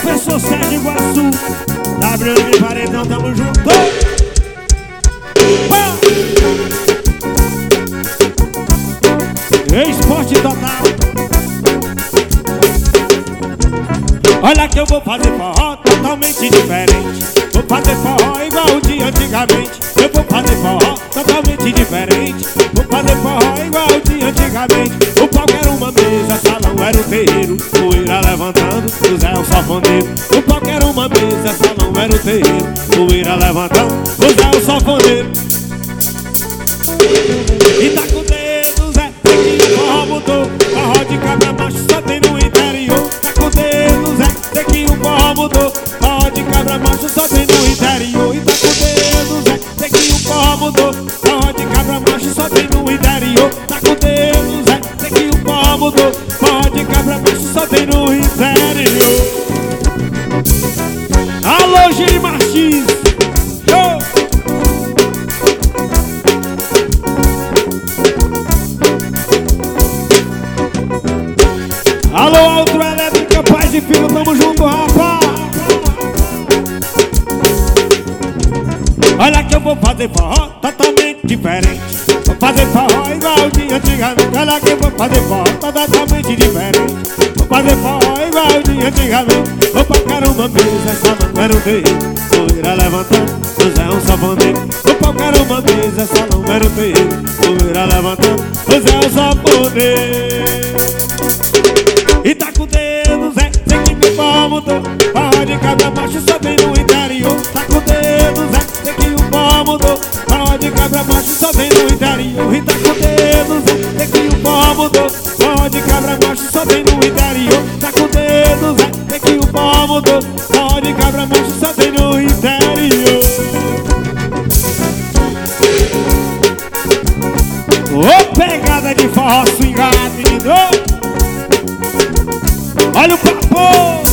Professor Sérgio Iguaçu, WM Paredão, tamo junto. Esporte total. Olha que eu vou fazer forró totalmente diferente. Vou fazer forró igual de antigamente. Eu vou fazer forró totalmente diferente. Vou fazer forró igual de antigamente. O palco era uma mesa, salão era o terreiro, poeira levantando, o Zé é o sanfoneiro. O palco era uma mesa, salão era o terreiro, poeira levantando, o Zé é o sanfoneiro. E tá com o dedo, Zé, tem que o forró mudou. Forró de cabra macho só tem no interior. Tá com o dedo, Zé, tem que o forró mudou. Forró de cabra macho só tem no interior. E tá com o dedo, Zé, tem que o forró mudou. Forró de cabra macho só tem no interior. Tá com o dedo, Zé, tem que o forró mudou. Forró de cabra macho só tem no interior. Alô, Giri Martins, show! Alô, Autoelétrica, pais e filho, tamo junto, rapaz. Olha que eu vou fazer forró totalmente diferente. Vou fazer forró igual de antigamente. Olha que eu vou fazer forró totalmente diferente. Vou fazer forró igual de antigamente. Vou palcar uma mesa, salão era um terreiro, poeira levantando, o Zé é um sanfoneiro. Vou palcar uma mesa, salão era um terreiro, poeira levantando, o Zé é um sanfoneiro. E tá com o dedo, Zé, sei que meu forró mudou. Forró de cabra macho só tem no interior. Tá com o dedo, Zé, sei que o forró mudou. Forró de cabra macho só tem no interior. E tá com o dedo, Zé, sei que o forró mudou. Forró de cabra macho só tem no interior. Tá com o dedo, Zé, sei que o forró mudou. Forró de cabra macho só tem no interior. Ô, pegada de forró swingado, menino. Olha o papo!